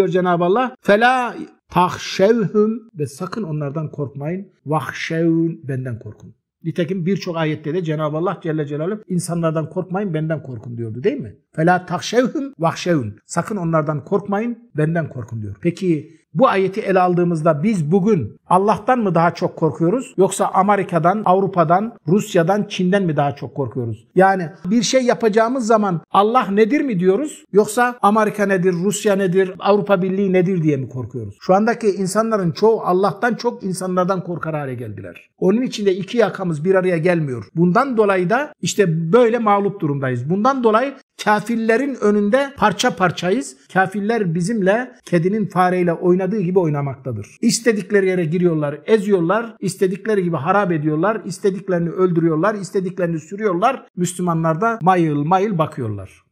Cenab-ı Allah. Fela tahşevhum ve sakın onlardan korkmayın. Vahşevun, benden korkun. Nitekim birçok ayette de Cenab-ı Allah Celle Celaluhu insanlardan korkmayın, benden korkun diyordu değil mi? Fela tahşevhum vahşevun. Sakın onlardan korkmayın, benden korkun diyor. Peki bu ayeti ele aldığımızda biz bugün Allah'tan mı daha çok korkuyoruz? Yoksa Amerika'dan, Avrupa'dan, Rusya'dan, Çin'den mi daha çok korkuyoruz? Yani bir şey yapacağımız zaman Allah nedir mi diyoruz? Yoksa Amerika nedir, Rusya nedir, Avrupa Birliği nedir diye mi korkuyoruz? Şu andaki insanların çoğu Allah'tan çok insanlardan korkar hale geldiler. Onun için de iki yakamız bir araya gelmiyor. Bundan dolayı da işte böyle mağlup durumdayız. Bundan dolayı kafirlerin önünde parça parçayız. Kafirler bizimle kedinin fareyle oynadığı gibi oynamaktadır. İstedikleri yere giriyorlar, eziyorlar, istedikleri gibi harap ediyorlar, istediklerini öldürüyorlar, istediklerini sürüyorlar. Müslümanlar da mayıl mayıl bakıyorlar.